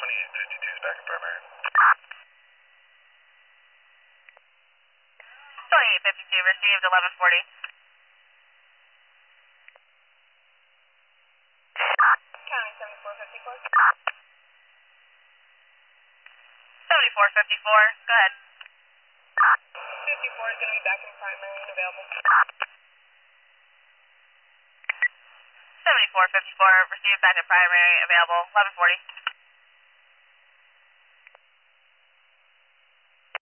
52 is back in primary. 2852, received 1140. County 7454. 7454, go ahead. 54 is going to be back in primary and available. 7454, received back at primary, available 1140.